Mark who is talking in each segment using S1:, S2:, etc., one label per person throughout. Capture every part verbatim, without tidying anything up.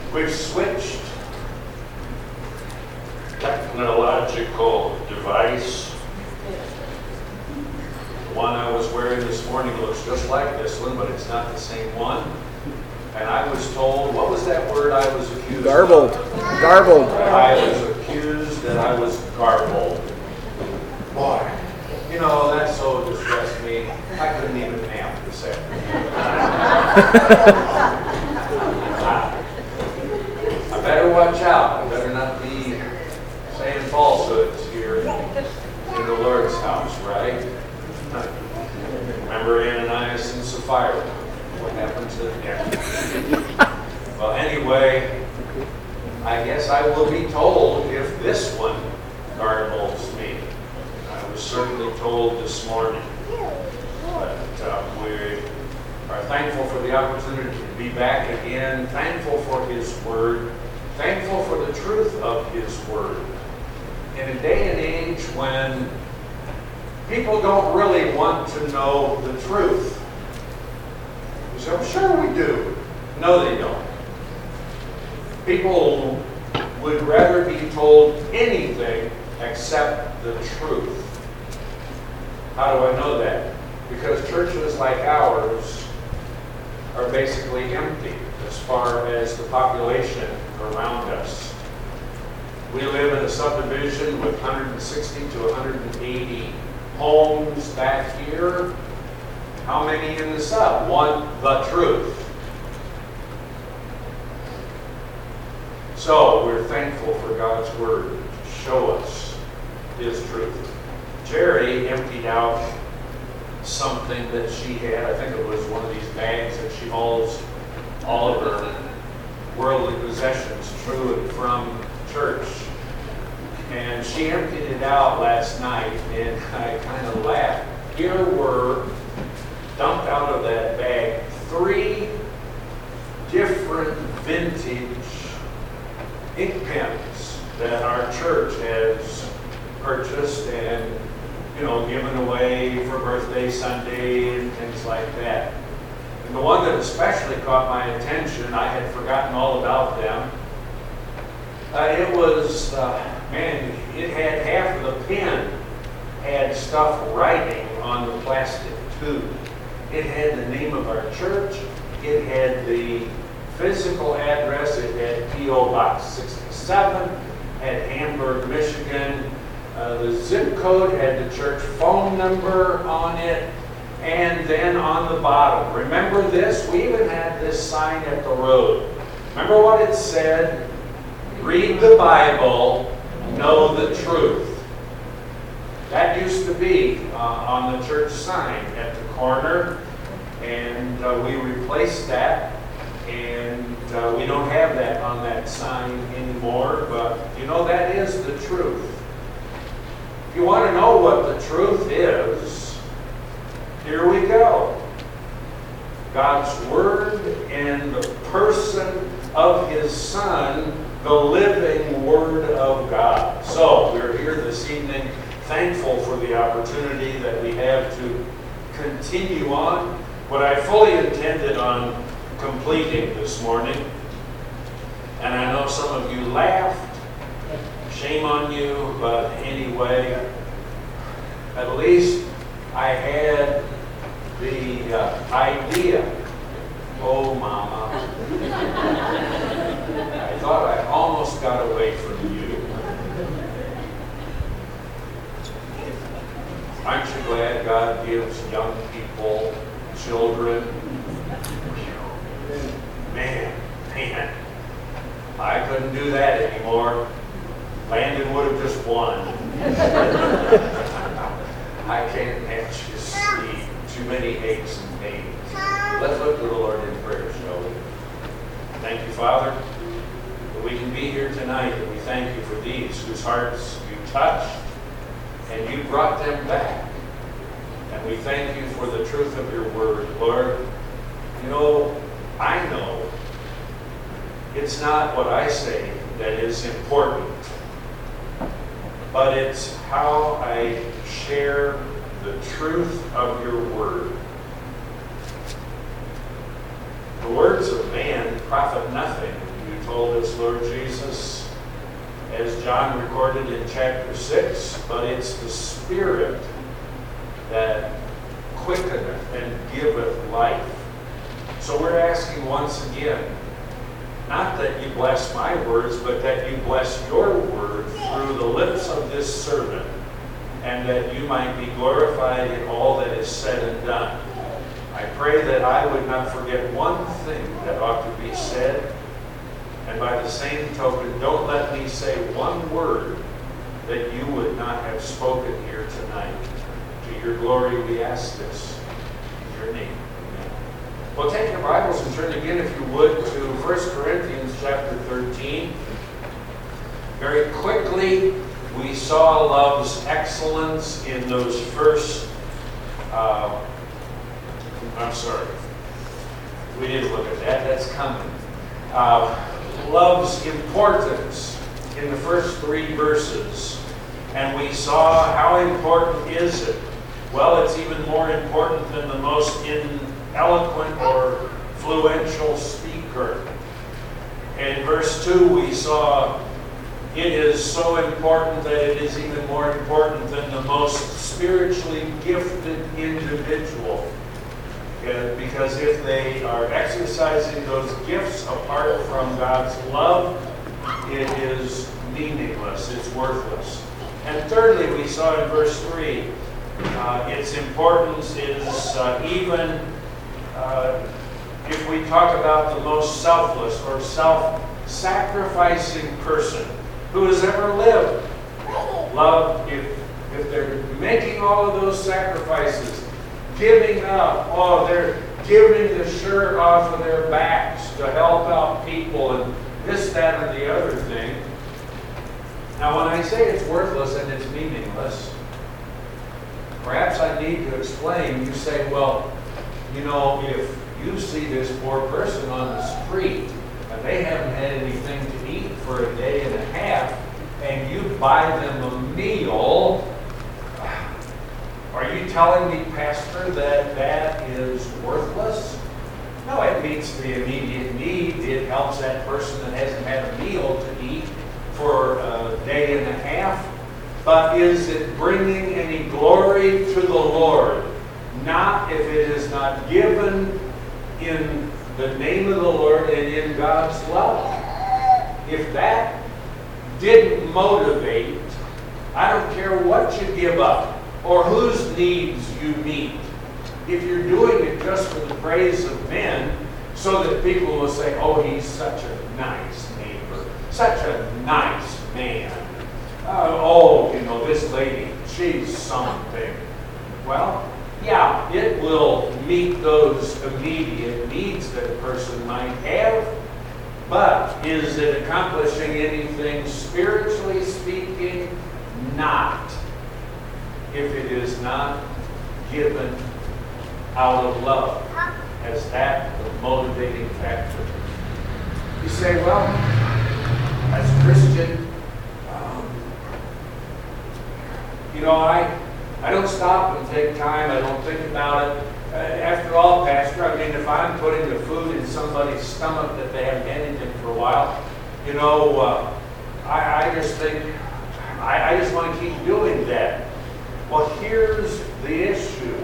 S1: We've switched technological device. The one I was wearing this morning looks just like this one, but it's not the same one. And I was told, what was that word I was accused
S2: Garbled.
S1: of?
S2: Garbled.
S1: I was accused that I was garbled. Boy, you know, that so distressed me, I couldn't even nap this afternoon. I better watch out. I better not be saying falsehoods here in the Lord's house, right? Remember Ananias and Sapphira? What happened to them? Well, anyway, I guess I will be told if this one garbles me. I was certainly told this morning. But uh, we are thankful for the opportunity to be back again, thankful for His Word, thankful for the truth of His Word. In a day and age when people don't really want to know the truth. You say, I'm sure we do. No, they don't. People would rather be told anything except the truth. How do I know that? Because churches like ours are basically empty as far as the population around us. We live in a subdivision with one hundred sixty to one hundred eighty homes back here. How many in the sub want the truth? So we're thankful for God's Word to show us His truth. Jerry emptied out something that she had. I think it was one of these bags that she hauls all of her worldly possessions to and from church. And she emptied it out last night, and I kind of laughed. Here were, dumped out of that bag, three different vintage ink pens that our church has purchased and, you know, given away for birthday Sunday and things like that. And the one that especially caught my attention, I had forgotten all about them. Uh, it was, uh, man, it had half of the pen had stuff writing on the plastic tube. It had the name of our church. It had the physical address. It had P O Box sixty-seven, had Hamburg, Michigan. Uh, the zip code had the church phone number on it. And then on the bottom, remember this? We even had this sign at the road. Remember what it said? Read the Bible, know the truth. That used to be uh, on the church sign at the corner, and uh, we replaced that, and uh, we don't have that on that sign anymore, but you know, that is the truth. If you want to know what the truth is, here we go. God's Word in the person of His Son, the living Word of God. So, we're here this evening thankful for the opportunity that we have to continue on what I fully intended on completing this morning. And I know some of you laughed. Shame on you, but anyway, at least I had the uh, idea. Oh, Mama. I thought I almost got away from you. Aren't you glad God gives young people children? Man, man, I couldn't do that anymore. Landon would have just won. I can't actually see too many aches and pains. Let's look to the Lord in prayer, shall we? Thank you, Father, that we can be here tonight, and we thank you for these whose hearts you touched and you brought them back. And we thank you for the truth of your word, Lord. You know, I know it's not what I say that is important, but it's how I share the truth of your word. The words of man profit nothing, you told us, Lord Jesus, as John recorded in chapter six, but it's the Spirit that quickeneth and giveth life. So we're asking once again, not that you bless my words, but that you bless your word through the lips of this servant, and that you might be glorified in all that is said and done. I pray that I would not forget one thing that ought to be said, and by the same token, don't let me say one word that you would not have spoken here tonight. To your glory we ask this in your name. Amen. Well, take your Bibles and turn again, if you would, to First Corinthians chapter thirteen. Very quickly, we saw love's excellence in those first, uh, I'm sorry, we didn't look at that, that's coming. Uh, love's importance in the first three verses. And we saw how important is it? Well, it's even more important than the most eloquent or fluential speaker. In verse two, we saw it is so important that it is even more important than the most spiritually gifted individual. Yeah, because if they are exercising those gifts apart from God's love, it is meaningless, it's worthless. And thirdly, we saw in verse three, uh, its importance is uh, even uh, if we talk about the most selfless or self-sacrificing person who has ever lived. Love, if, if they're making all of those sacrifices, giving up, oh, they're giving the shirt off of their backs to help out people and this, that, and the other thing. Now, when I say it's worthless and it's meaningless, perhaps I need to explain. You say, well, you know, if you see this poor person on the street and they haven't had anything to eat for a day and a half, and you buy them a meal, are you telling me, Pastor, that that is worthless? No, it meets the immediate need. It helps that person that hasn't had a meal to eat for a day and a half. But is it bringing any glory to the Lord? Not if it is not given in the name of the Lord and in God's love. If that didn't motivate, I don't care what you give up or whose needs you meet. If you're doing it just for the praise of men, so that people will say, oh, he's such a nice neighbor, such a nice man. Uh, oh, you know, this lady, she's something. Well, yeah, it will meet those immediate needs that a person might have, but is it accomplishing anything spiritually speaking? Not. If it is not given out of love as that the motivating factor. You say, well, as a Christian, um, you know, I I don't stop and take time. I don't think about it. Uh, after all, Pastor, I mean, if I'm putting the food in somebody's stomach that they haven't had anything for a while, you know, uh, I, I just think, I, I just want to keep doing that. Well, here's the issue.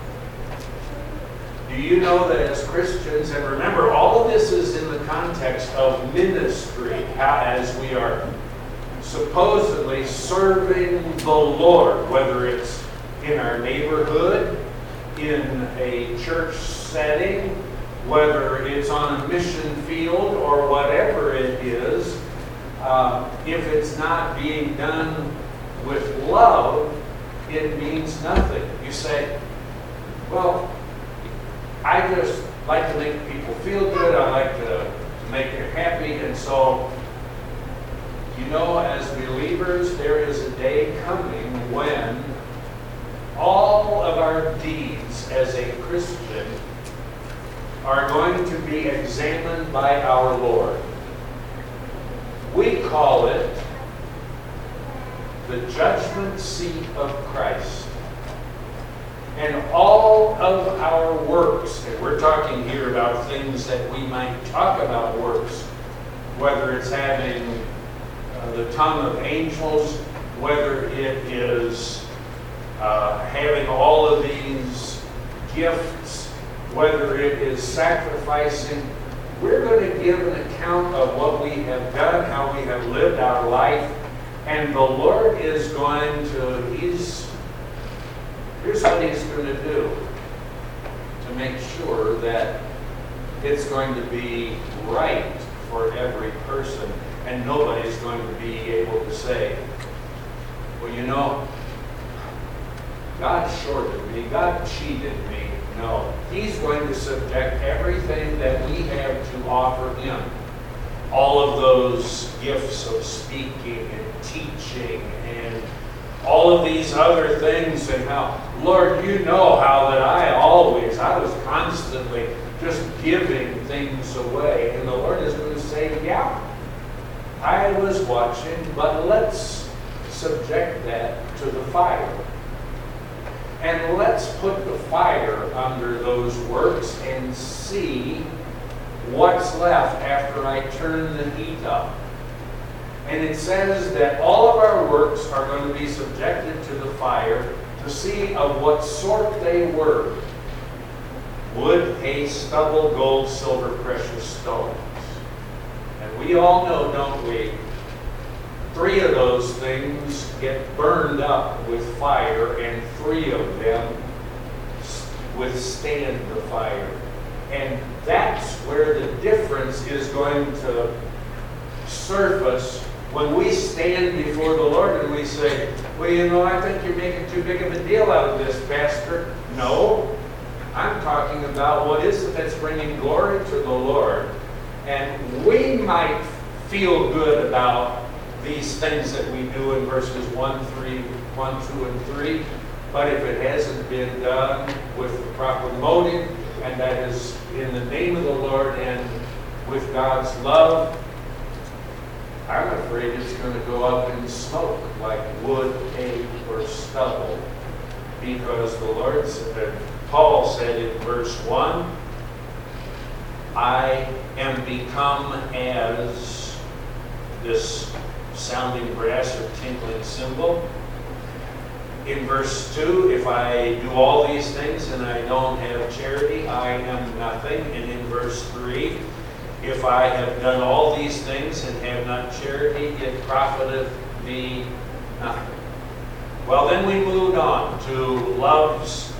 S1: Do you know that as Christians, and remember, all of this is in the context of ministry, as we are supposedly serving the Lord, whether it's in our neighborhood, in a church setting, whether it's on a mission field or whatever it is, uh, if it's not being done with love, it means nothing. You say, well, I just like to make people feel good. I like to make them happy. And so, you know, as believers, there is a day coming when all of our deeds as a Christian are going to be examined by our Lord. We call it the judgment seat of Christ. And all of our works, and we're talking here about things that we might talk about works, whether it's having uh, the tongue of angels, whether it is uh, having all of these gifts, whether it is sacrificing, we're going to give an account of what we have done, how we have lived our life, and the Lord is going to, he's, here's what he's going to do to make sure that it's going to be right for every person, and nobody's going to be able to say, well, you know, God shorted me, God cheated me. No, he's going to subject everything that we have to offer him. All of those gifts of speaking and teaching and all of these other things, and how, Lord, you know how that I always, I was constantly just giving things away. And the Lord is going to say, yeah, I was watching, but let's subject that to the fire. And let's put the fire under those works and see what's left after I turn the heat up. And it says that all of our works are going to be subjected to the fire to see of what sort they were. Wood, hay, stubble, gold, silver, precious stones. And we all know, don't we, three of those things get burned up with fire, and three of them withstand the fire. And that's where the difference is going to surface when we stand before the Lord and we say, well, you know, I think you're making too big of a deal out of this, Pastor. No, I'm talking about what is it that's bringing glory to the Lord. And we might feel good about these things that we do in verses one, three, one, two, and three, but if it hasn't been done with the proper motive, and that is in the name of the Lord and with God's love, I'm afraid it's going to go up in smoke like wood, hay, or stubble, because the Lord said, Paul said in verse one, I am become as this sounding brass or tinkling cymbal. In verse two, if I do all these things and I don't have charity, I am nothing. And in verse three, if I have done all these things and have not charity, it profiteth me nothing. Well, then we moved on to love's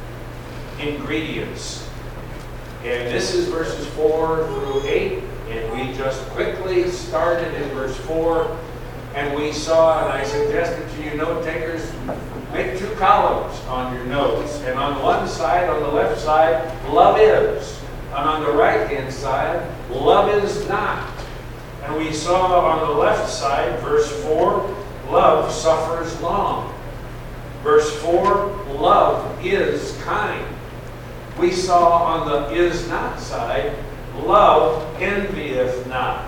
S1: ingredients. And this is verses four through eight. And we just quickly started in verse four. And we saw, and I suggested to you note takers, make two columns on your notes. And on one side, on the left side, love is. And on the right-hand side, love is not. And we saw on the left side, verse four, love suffers long. Verse four, love is kind. We saw on the is not side, love envieth not.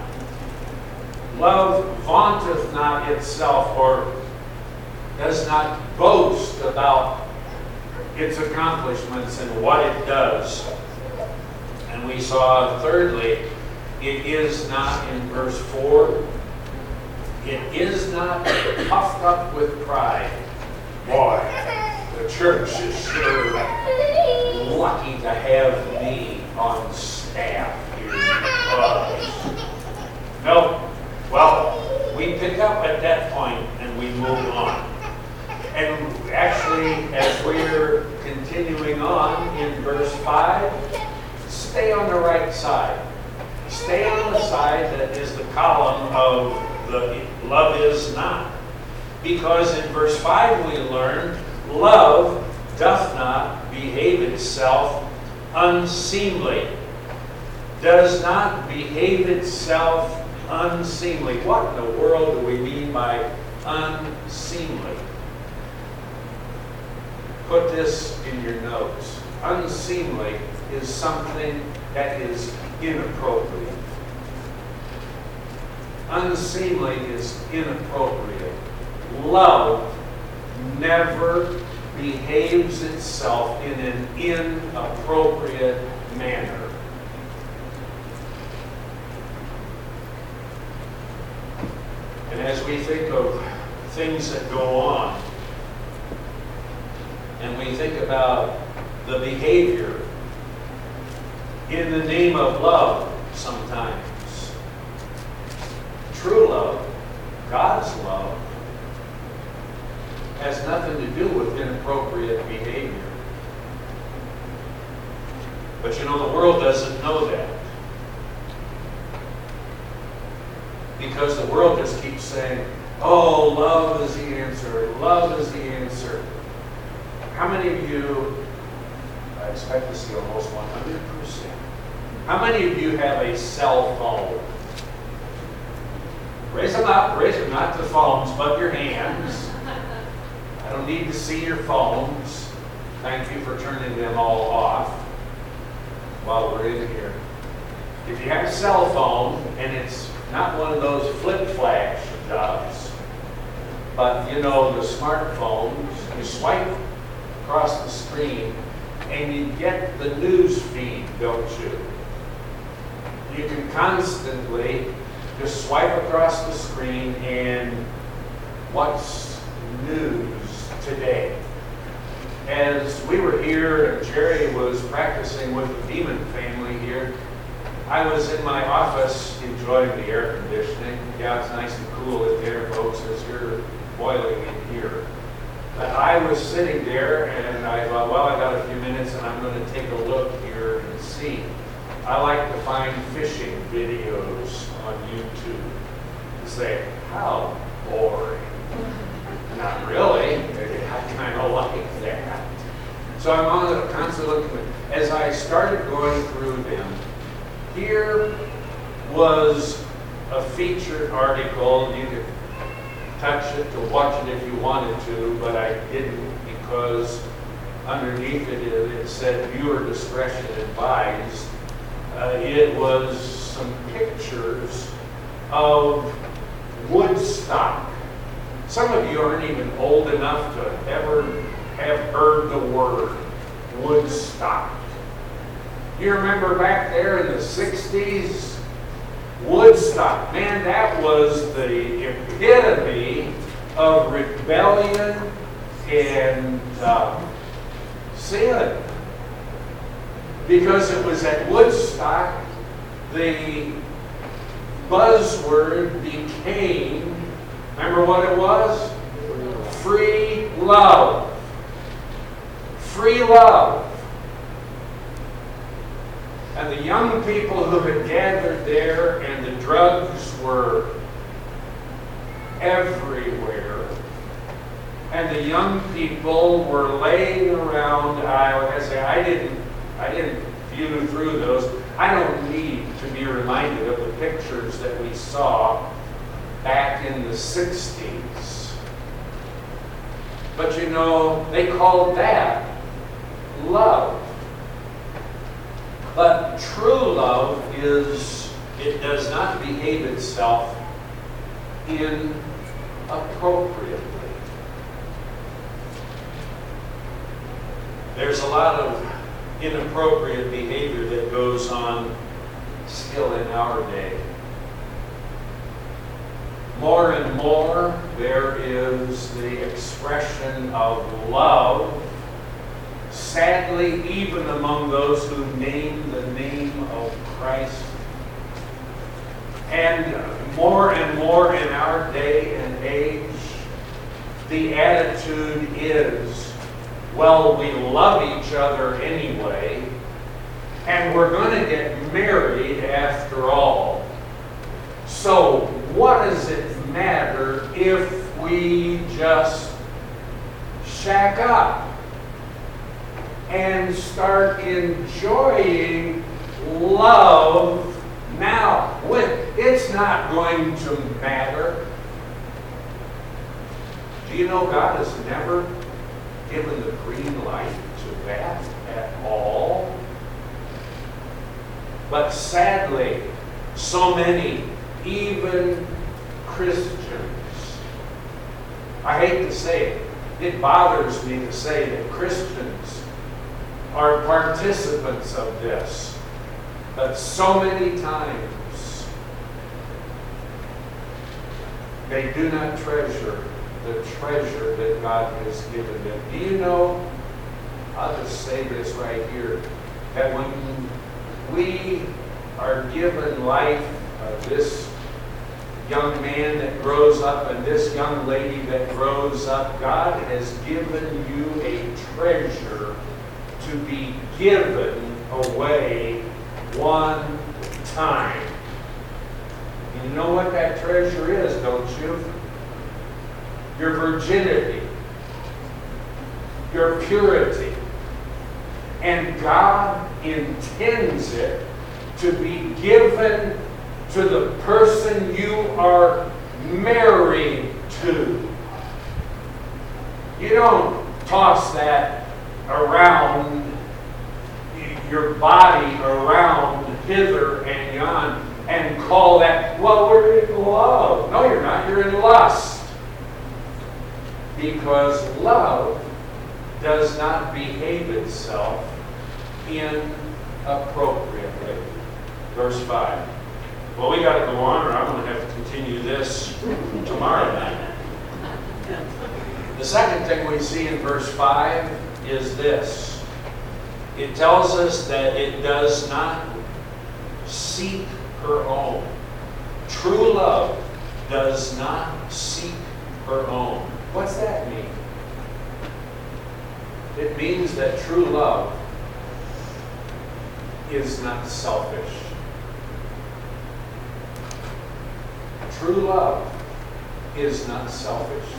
S1: Love vaunteth not itself, or does not boast about its accomplishments and what it does. And we saw, thirdly, it is not in verse four, it is not puffed up with pride. Boy, the church is sure lucky to have me on staff here. Uh, no. Well, we pick up at that point and we move on. And actually, as we're continuing on in verse five, stay on the right side. Stay on the side that is the column of the love is not. Because in verse five we learned, love doth not behave itself unseemly. Does not behave itself unseemly. What in the world do we mean by unseemly? Put this in your notes. Unseemly is something that is inappropriate. Unseemly is inappropriate. Love never behaves itself in an inappropriate manner. And as we think of things that go on, and we think about the behavior in the name of love sometimes, true love, God's love, has nothing to do with inappropriate behavior. But you know, the world doesn't know that. Because the world just keeps saying, oh, love is the answer, love is the answer. How many of you, I expect to see almost one hundred percent, how many of you have a cell phone? Raise them up, raise them, not the phones, but your hands. I don't need to see your phones. Thank you for turning them all off while we're in here. If you have a cell phone, and it's not one of those flip flash jobs, but you know, the smartphones, you swipe across the screen and you get the news feed, don't you? You can constantly just swipe across the screen and what's news today. As we were here and Jerry was practicing with the Demon family here, I was in my office enjoying the air conditioning. Yeah, it's nice and cool in there, folks, as you're boiling in here. But I was sitting there and I thought, well, I got a few minutes and I'm going to take a look here and see. I like to find fishing videos on YouTube to say, how boring. Not really. I kind of like that. So I'm on the constantly looking. As I started going through them, here was a featured article. You could touch it to watch it if you wanted to, but I didn't because underneath it, it said viewer discretion advised. Uh, it was some pictures of Woodstock. Some of you aren't even old enough to ever have heard the word Woodstock. You remember back there in the sixties? Woodstock. Man, that was the epitome of rebellion and uh, sin. Because it was at Woodstock, the buzzword became, remember what it was? Free love. Free love. And the young people who had gathered there, and the drugs were everywhere. And the young people were laying around. I, like I say, I didn't, I didn't view through those. I don't need to be reminded of the pictures that we saw back in the sixties. But you know, they called that love. But true love is, it does not behave itself inappropriately. There's a lot of inappropriate behavior that goes on still in our day. More and more, there is the expression of love, sadly, even among those who name the name of Christ. And more and more in our day and age, the attitude is, well, we love each other anyway, and we're going to get married after all. So what does it matter if we just shack up and start enjoying love now? It's not going to matter. Do you know God has never given the green light to that at all? But sadly, so many, even Christians, I hate to say it, it bothers me to say that Christians are participants of this, but so many times They do not treasure the treasure that God has given them. Do you know, I'll just say this right here, that when we are given life, uh, this young man that grows up and this young lady that grows up, God has given you a treasure to be given away one time. You know what that treasure is, don't you? Your virginity, your purity. And God intends it to be given to the person you are married to. You don't toss that around, your body around hither and yon, and call that, well, we're in love. No, you're not. You're in lust. Because love does not behave itself inappropriately. Verse five. Well, we got to go on, or I'm going to have to continue this tomorrow night. The second thing we see in verse five is this. It tells us that it does not seek her own. True love does not seek her own. What's that mean? It means that true love is not selfish. True love is not selfish.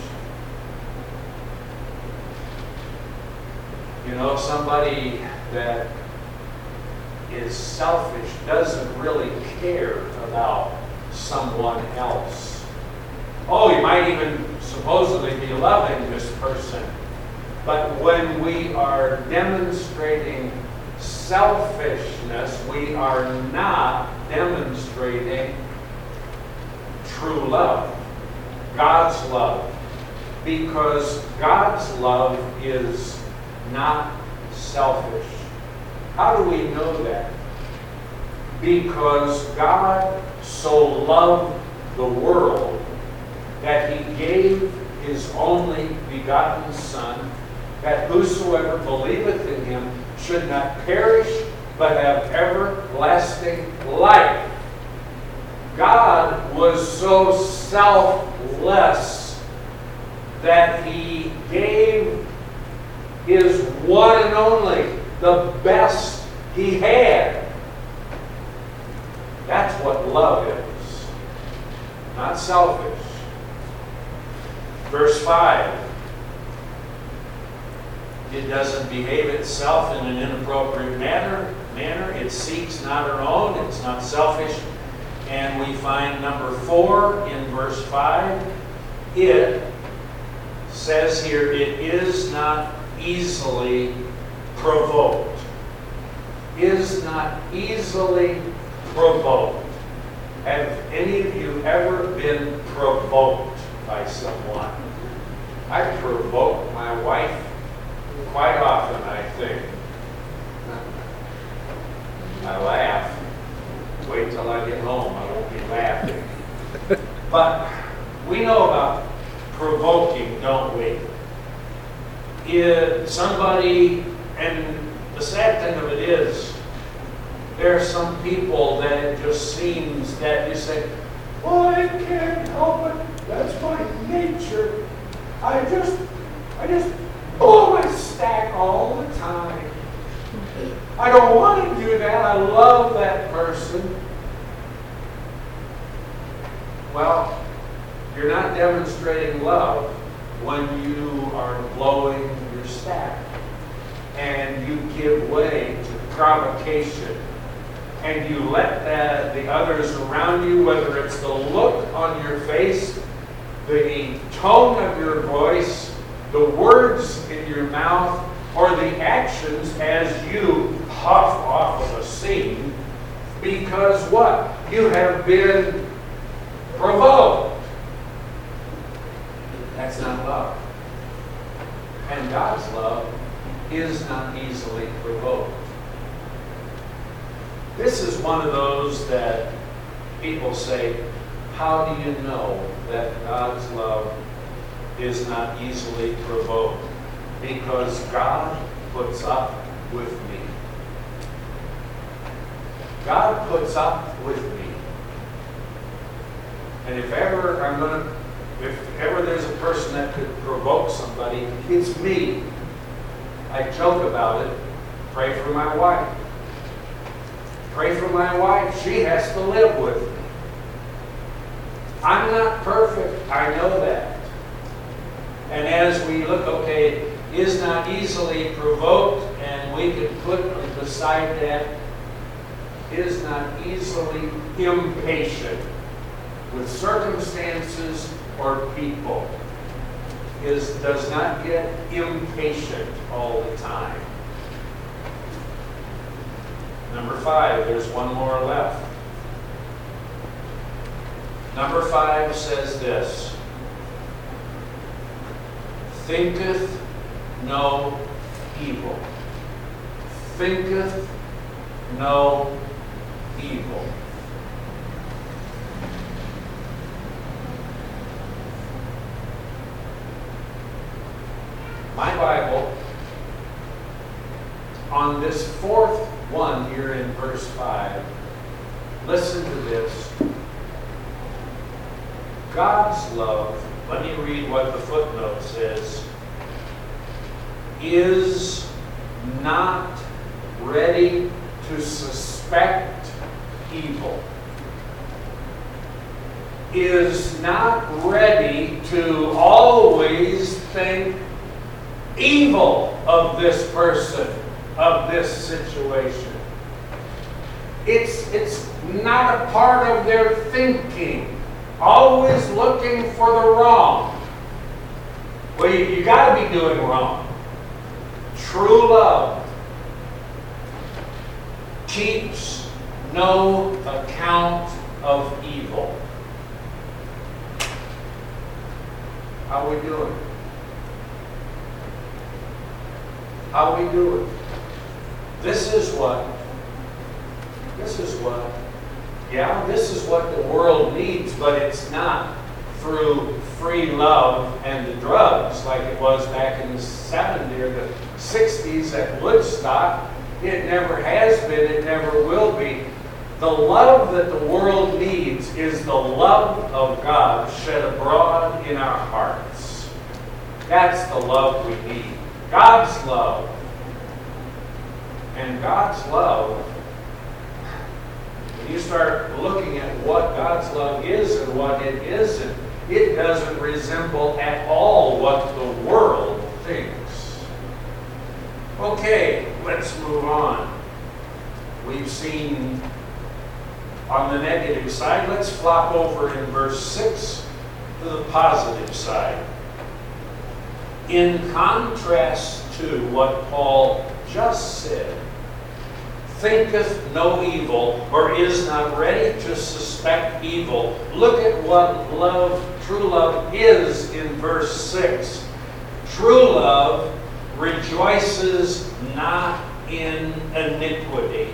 S1: You know, somebody that is selfish doesn't really care about someone else. Oh, you might even supposedly be loving this person. But when we are demonstrating selfishness, we are not demonstrating true love, God's love. Because God's love is not selfish. How do we know that? Because God so loved the world that He gave His only begotten Son, that whosoever believeth in Him should not perish, but have everlasting life. God was so selfless that He gave His one and only, the best He had. That's what love is. Not selfish. Verse five. It doesn't behave itself in an inappropriate manner. manner. It seeks not her own. It's not selfish. And we find number four in verse five. It says here, it is not easily provoked. Is not easily provoked. Have any of you ever been provoked by someone? I provoke my wife quite often, I think. I laugh. Wait till I get home, I won't be laughing. But we know about provoking, don't we? If somebody, and the sad thing of it is, there are some people that it just seems that you say, well, I can't help it. That's my nature. I just, I just blow my stack all the time. I don't want to do that. I love that person. Well, you're not demonstrating love when you are blowing your stack and you give way to provocation and you let that, the others around you, whether it's the look on your face, the tone of your voice, the words in your mouth, or the actions as you huff off of a scene, because what? You have been provoked. That's not love. And God's love is not easily provoked. This is one of those that people say, how do you know that God's love is not easily provoked? Because God puts up with me. God puts up with me. And if ever I'm going to, if ever there's a person that could provoke somebody, it's me. I joke about it. Pray for my wife. Pray for my wife. She has to live with me. I'm not perfect. I know that. And as we look, okay, is not easily provoked, and we can put beside that, is not easily impatient with circumstances or people. Is does not get impatient all the time. Number five, there's one more left. Number five says this: thinketh no evil. Thinketh no evil. My Bible, on this fourth one here in verse five, listen to this. God's love, let me read what the footnote says, is not ready to suspect evil. Is not ready to always think evil of this person, of this situation. It's, it's not a part of their thinking. Always looking for the wrong. Well, you, you got to be doing wrong. True love keeps no account of evil. How are we doing? How we do it. This is what, this is what, yeah, this is what the world needs, but it's not through free love and the drugs like it was back in the seventies or the sixties at Woodstock. It never has been, it never will be. The love that the world needs is the love of God shed abroad in our hearts. That's the love we need. God's love. And God's love, when you start looking at what God's love is and what it isn't, it doesn't resemble at all what the world thinks. Okay, let's move on. We've seen on the negative side. Let's flop over in verse six to the positive side. In contrast to what Paul just said, thinketh no evil, or is not ready to suspect evil. Look at what love, true love is in verse six. True love rejoices not in iniquity.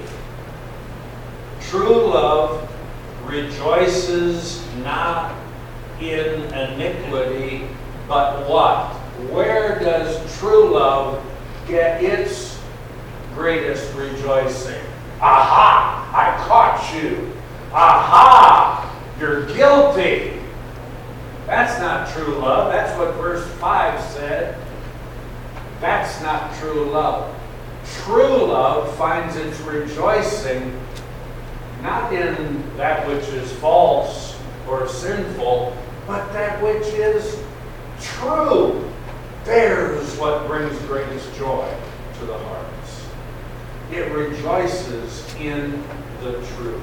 S1: True love rejoices not in iniquity, but what? Where does true love get its greatest rejoicing? Aha! I caught you. Aha! You're guilty. That's not true love. That's what verse five said. That's not true love. True love finds its rejoicing not in that which is false or sinful, but that which is true. There's what brings greatest joy to the hearts. It rejoices in the truth.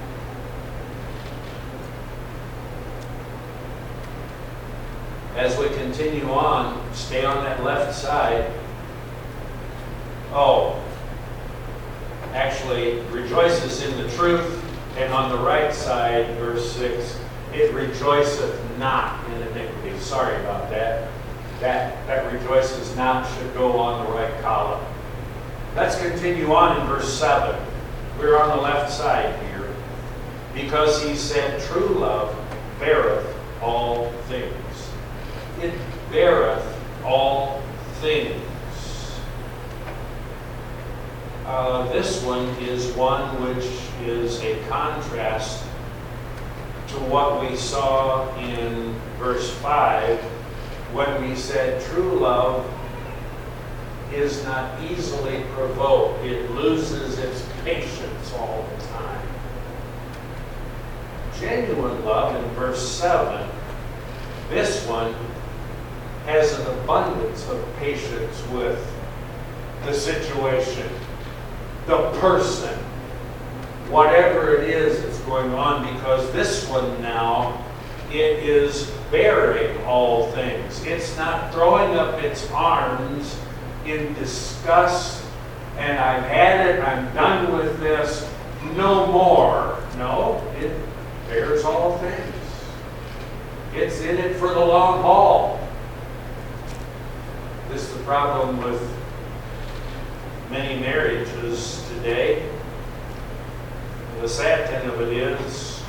S1: As we continue on, stay on that left side. Oh, actually, rejoices in the truth. And on the right side, verse six, it rejoiceth not in iniquity. Sorry about that. That, that rejoices not should go on the right column. Let's continue on in verse seven. We're on the left side here. Because he said true love beareth all things. It beareth all things. Uh, this one is one which is a contrast to what we saw in verse five when we said true love is not easily provoked. It loses its patience all the time. Genuine love in verse seven, this one has an abundance of patience with the situation, the person, whatever it is that's going on, because this one now, it is bearing all things. It's not throwing up its arms in disgust, and I've had it, I'm done with this, no more. No, it bears all things. It's in it for the long haul. This is the problem with many marriages today. And the sad thing of it is,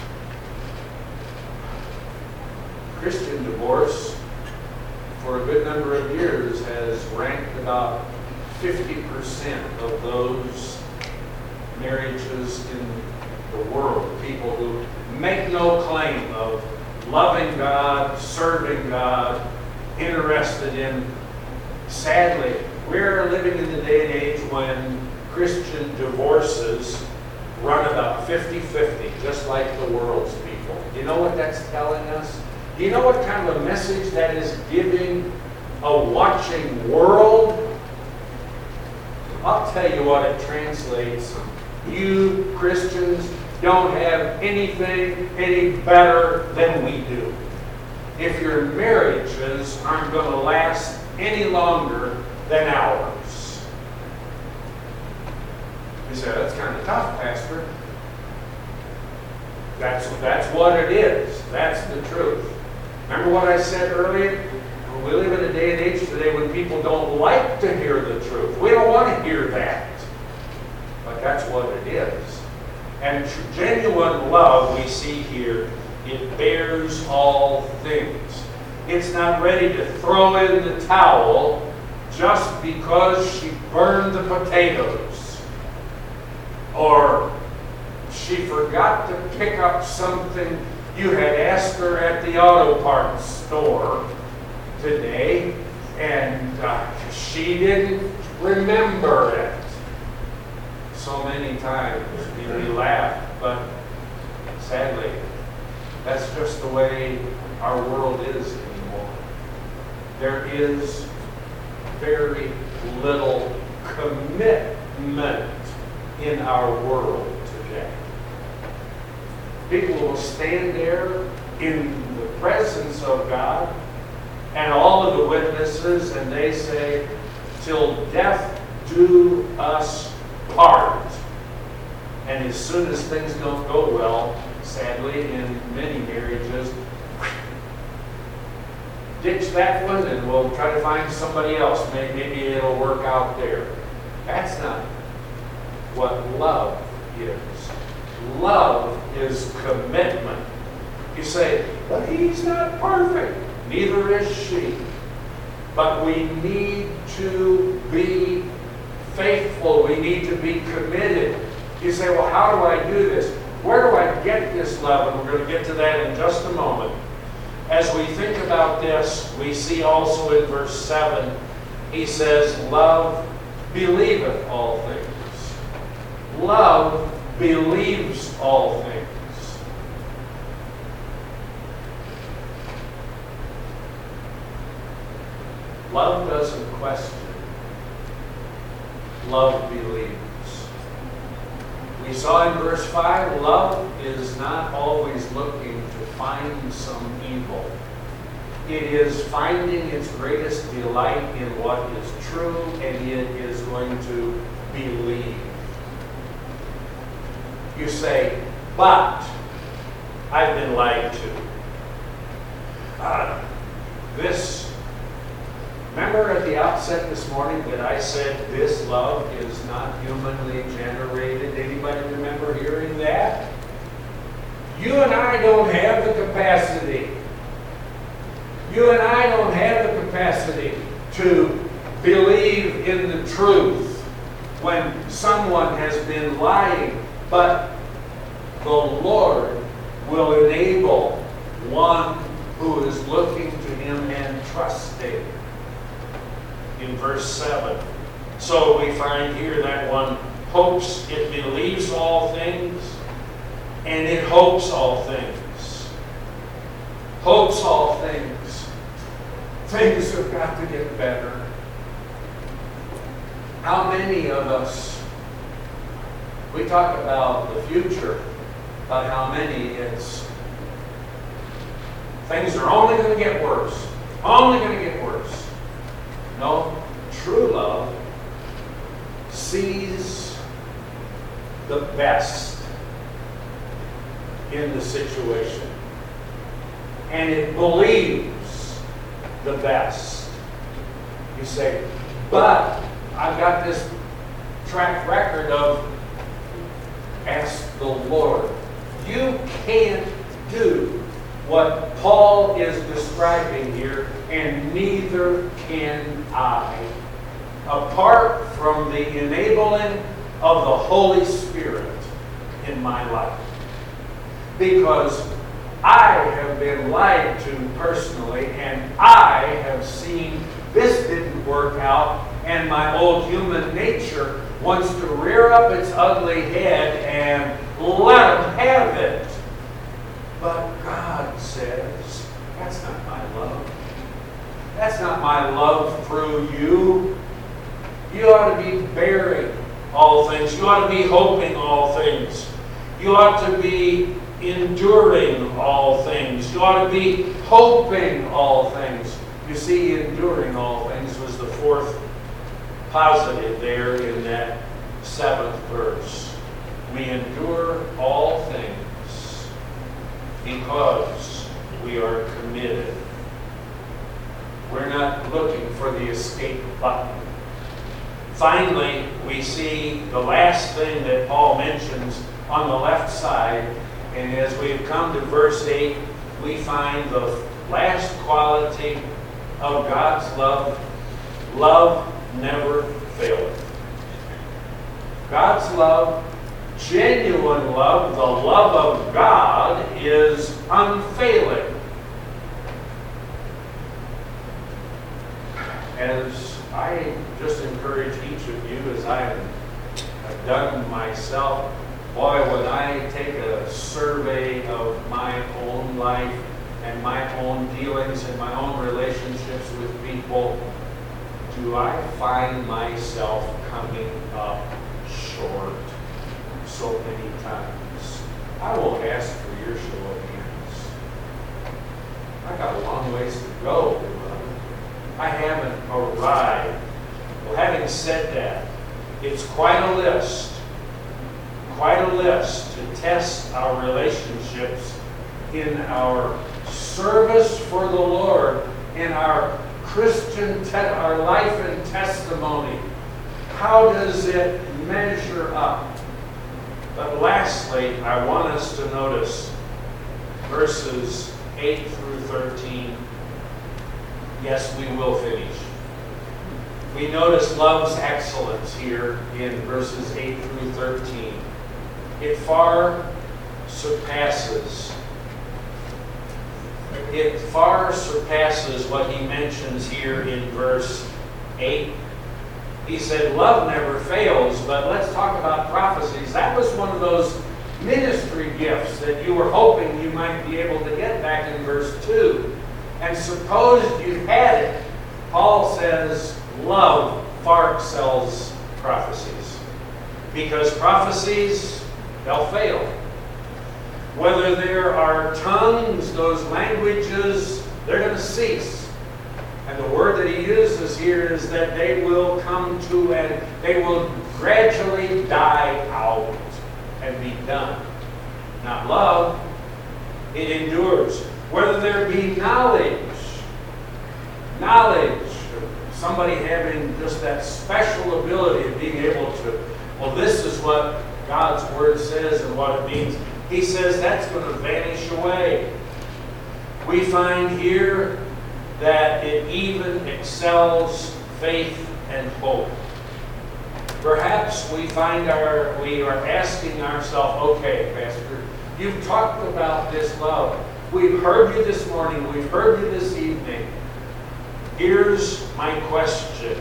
S1: Christian divorce for a good number of years has ranked about fifty percent of those marriages in the world. People who make no claim of loving God, serving God, interested in. Sadly, we're living in the day and age when Christian divorces run about fifty-fifty, just like the world's people. You know what that's telling us? Do you know what kind of a message that is giving a watching world? I'll tell you what it translates. You Christians don't have anything any better than we do. If your marriages aren't going to last any longer than ours. You say, that's kind of tough, Pastor. That's, that's what it is. That's the truth. Remember what I said earlier? We live in a day and age today when people don't like to hear the truth. We don't want to hear that. But that's what it is. And genuine love, we see here, it bears all things. It's not ready to throw in the towel just because she burned the potatoes, or she forgot to pick up something you had asked her at the auto parts store today, and uh, she didn't remember it. So many times we laugh, but sadly, that's just the way our world is anymore. There is very little commitment in our world today. People will stand there in the presence of God and all of the witnesses, and they say, till death do us part. And as soon as things don't go well, sadly, in many marriages, ditch that one and we'll try to find somebody else. Maybe, maybe it'll work out there. That's not what love is. Love is commitment. You say, but he's not perfect. Neither is she. But we need to be faithful. We need to be committed. You say, well, how do I do this? Where do I get this love? And we're going to get to that in just a moment. As we think about this, we see also in verse seven, he says, love believeth all things. Love believes all things. Love doesn't question. Love believes. We saw in verse five, love is not always looking to find some evil. It is finding its greatest delight in what is true, and it is going to believe. You say, but I've been lied to. Uh, this, remember at the outset this morning that I said this love is not humanly generated? Anybody remember hearing that? You and I don't have the capacity You and I don't have the capacity to believe in the truth when someone has been lying, but the Lord will enable one who is looking to Him and trusting. In verse seven. So we find here that one hopes, it believes all things, and it hopes all things. Hopes all things. Things have got to get better. How many of us, we talk about the future, but how many it's, things are only going to get worse. Only going to get worse. No, true love sees the best in the situation. And it believes the best. You say, but I've got this track record of ask the Lord. You can't do what Paul is describing here, and neither can I, apart from the enabling of the Holy Spirit in my life. Because I have been lied to personally, and I have seen this didn't work out, and my old human nature wants to rear up its ugly head and let them have it. But God says, that's not my love. That's not my love through you. You ought to be bearing all things. You ought to be hoping all things. You ought to be enduring all things. You ought to be hoping all things. You see, enduring all things was the fourth positive there in that seventh verse. We endure all things because we are committed. We're not looking for the escape button. Finally, we see the last thing that Paul mentions on the left side, and as we've come to verse eight, we find the last quality of God's love. Love never faileth. God's love, genuine love, the love of God, is unfailing. As I just encourage each of you, as I have done myself, boy, when I take a survey of my own life and my own dealings and my own relationships with people, do I find myself coming up short so many times? I won't ask for your show of hands. I got a long ways to go. I haven't arrived. Well, having said that, it's quite a list, quite a list to test our relationships in our service for the Lord, in our Christian, te- our life and testimony. How does it measure up? But lastly, I want us to notice verses eight through thirteen. Yes, we will finish. We notice love's excellence here in verses eight through thirteen. It far surpasses, it far surpasses what he mentions here in verse eight. He said, love never fails, but let's talk about prophecies. That was one of those ministry gifts that you were hoping you might be able to get back in verse two. And suppose you had it. Paul says, love far excels prophecies. Because prophecies, they'll fail. Whether there are tongues, those languages, they're going to cease. And the word that he uses here is that they will come to and they will gradually die out and be done. Not love, it endures. Whether there be knowledge, knowledge, somebody having just that special ability of being able to, well, this is what God's Word says and what it means. He says that's going to vanish away. We find here that it even excels faith and hope. Perhaps we find our, we are asking ourselves, okay, Pastor, you've talked about this love. We've heard you this morning. We've heard you this evening. Here's my question.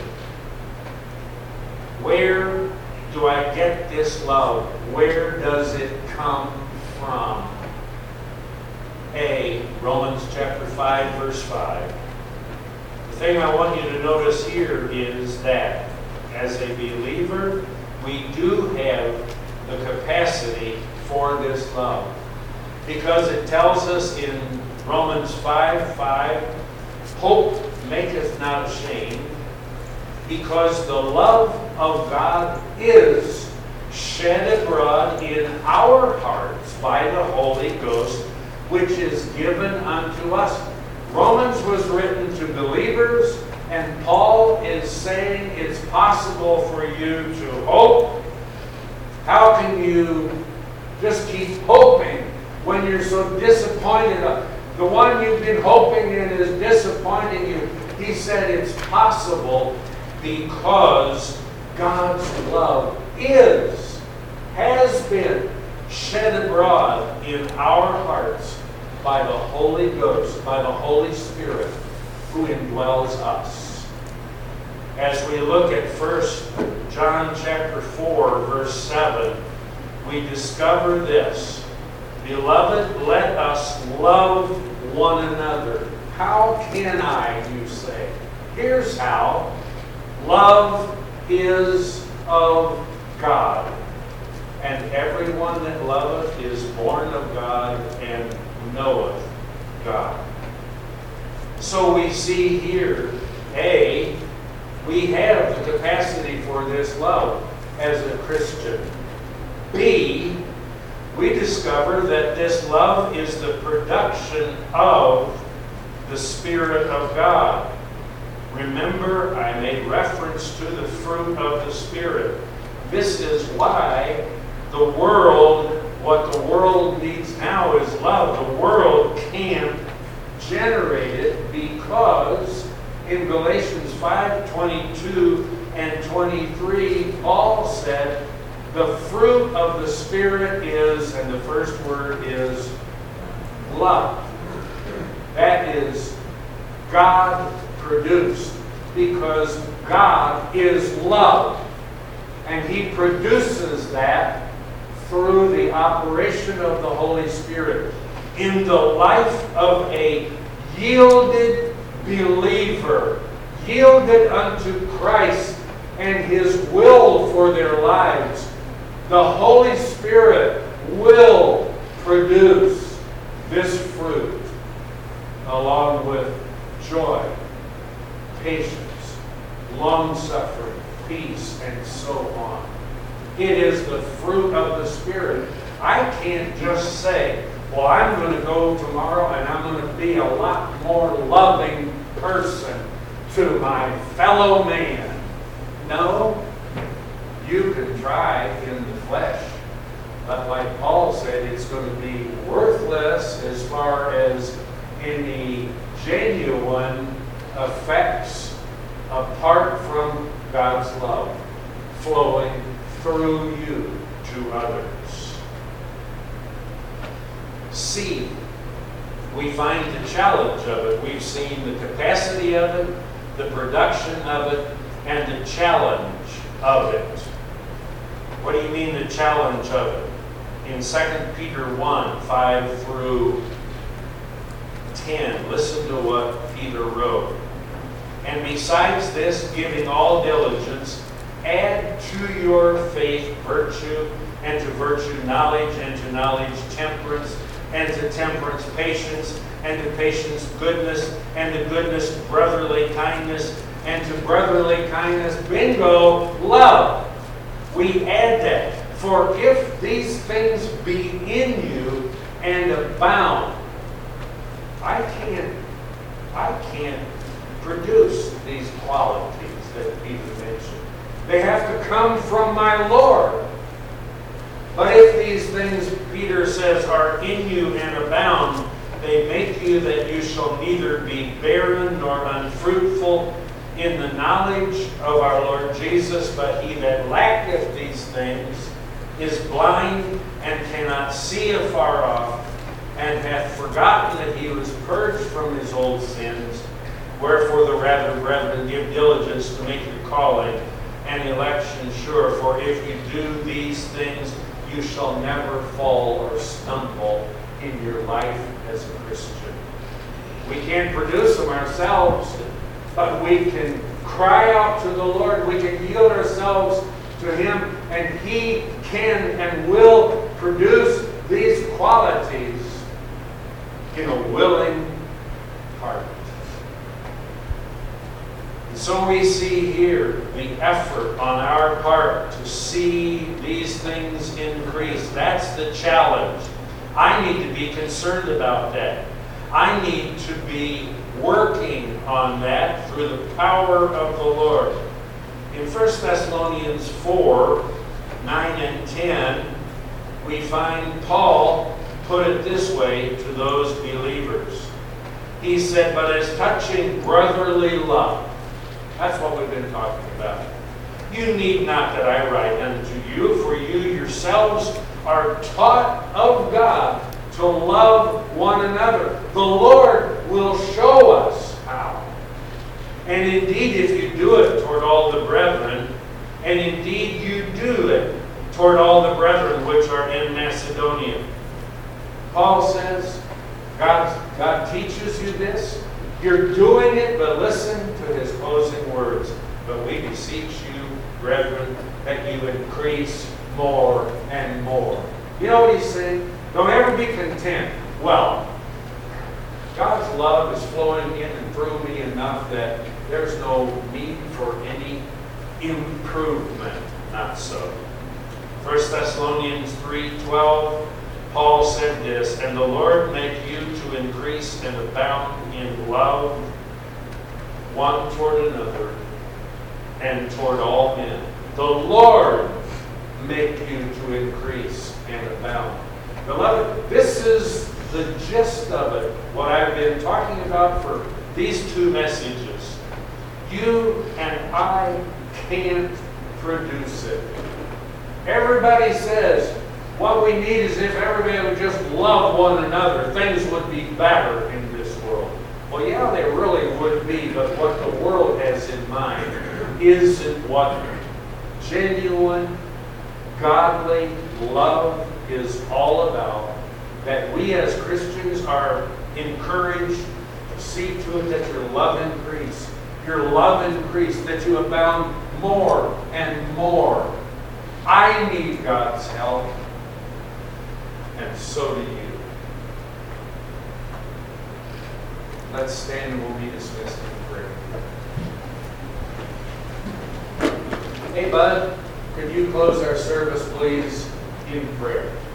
S1: Where do I get this love? Where does it come from? A, Romans chapter five, verse five. The thing I want you to notice here is that as a believer, we do have the capacity for this love. Because it tells us in Romans five five, hope maketh not ashamed, because the love of God is shed abroad in our hearts by the Holy Ghost, which is given unto us. Romans was written to believers, and Paul is saying it's possible for you to hope. How can you just keep hoping when you're so disappointed? The one you've been hoping in is disappointing you. He said it's possible because God's love is, has been shed abroad in our hearts by the Holy Ghost, by the Holy Spirit who indwells us. As we look at First John chapter four, verse seven, we discover this. Beloved, let us love one another. How can I, you say? Here's how. Love is of God, and everyone that loveth is born of God and knoweth God. So we see here, A, we have the capacity for this love as a Christian. B, we discover that this love is the production of the Spirit of God. Remember, I made reference to the fruit of the Spirit. This is why the world, what the world needs now is love. The world can't generate it because in Galatians five twenty-two and twenty-three, Paul said, the fruit of the Spirit is, and the first word is love. That is God produced, because God is love. And He produces that through the operation of the Holy Spirit in the life of a yielded believer, yielded unto Christ and His will for their lives. The Holy Spirit will produce this fruit along with joy, patience, long-suffering, peace, and so on. It is the fruit of the Spirit. I can't just say, well, I'm going to go tomorrow and I'm going to be a lot more loving person to my fellow man. No, you can try in the flesh. But like Paul said, it's going to be worthless as far as any genuine effects apart from God's love flowing through you to others. C, we find the challenge of it. We've seen the capacity of it, the production of it, and the challenge of it. What do you mean the challenge of it? In Second Peter one, five through ten, listen to what Peter wrote. And besides this, giving all diligence, add to your faith virtue, and to virtue knowledge, and to knowledge temperance, and to temperance patience, and to patience goodness, and to goodness brotherly kindness, and to brotherly kindness, bingo, love. We add that. For if these things be in you and abound, I can't, I can't produce these qualities that Peter mentioned. They have to come from my Lord. But if these things, Peter says, are in you and abound, they make you that you shall neither be barren nor unfruitful in the knowledge of our Lord Jesus, but he that lacketh these things is blind and cannot see afar off, and hath forgotten that he was purged from his old sins. Wherefore the rather, brethren, give diligence to make your calling and election sure. For if you do these things, you shall never fall or stumble in your life as a Christian. We can't produce them ourselves, but we can cry out to the Lord. We can yield ourselves to him, and he can and will produce these qualities in a willing heart. And so we see here the effort on our part to see these things increase. That's the challenge. I need to be concerned about that. I need to be working on that through the power of the Lord. In First Thessalonians four, nine and ten, we find Paul put it this way to those believers. He said, but as touching brotherly love, that's what we've been talking about. You need not that I write unto you, for you yourselves are taught of God to love one another. The Lord will show us how. And indeed, if you do it toward all the brethren, and indeed you do it toward all the brethren which are in Macedonia. Paul says, God, God teaches you this. You're doing it, but listen to his closing words. But we beseech you, brethren, that you increase more and more. You know what he's saying? Don't ever be content. Well, God's love is flowing in and through me enough that there's no need for any improvement. Not so. First Thessalonians three twelve, Paul said this, and the Lord make you to increase and abound in love one toward another and toward all men. The Lord make you to increase and abound. Beloved, this is the gist of it, what I've been talking about for these two messages. You and I can't produce it. Everybody says, what we need is if everybody would just love one another, things would be better in this world. Well, yeah, they really would be, but what the world has in mind isn't what genuine, godly love is all about. That we as Christians are encouraged to see to it that your love increase. Your love increase, that you abound more and more. I need God's help, and so do you. Let's stand and we'll be dismissed in prayer. Hey, bud, could you close our service, please, in prayer?